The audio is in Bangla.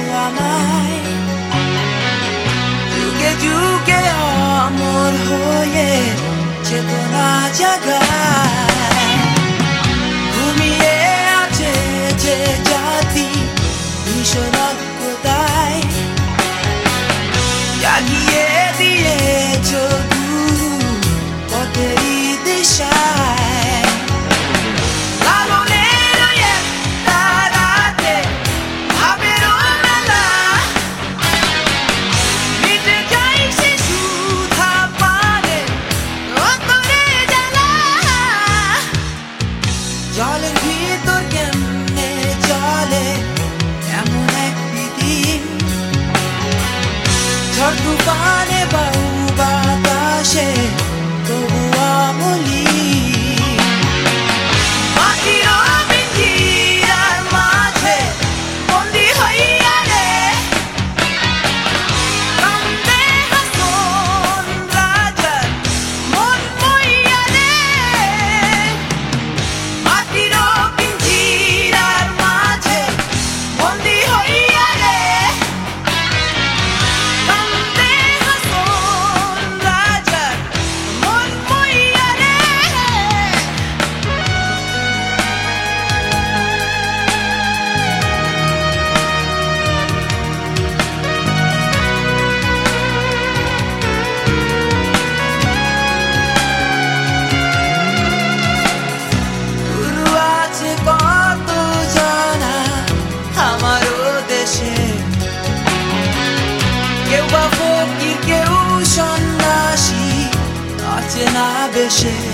আমায় যুগে যুগে অমর হয়ে চেতনা জাগায় ঘুমিয়ে আছে যে জাতি ভীষণজ্ঞতায় জাগিয়ে দিয়েছ গুরু পথেরই দিশায় জলের ভিতর কেমনে চলে এমন এক পৃথিবী ঝড় তুফানে বায়ু বাতাসে তবু আমলি মাটির পিঞ্জিরার মাঝে বন্দি হইয়া রে কান্দে হাসন রাজার মন বইয়া রে মাটির পিঞ্জিরার মাঝে বন্দি হইয়া রে কান্দে হাসন রাজার মন বইয়া রে গুরু আছে কত জানা আমারও দেশে কেউ বা ফকির কেউ সন্ন্যাসী আছে না বেশে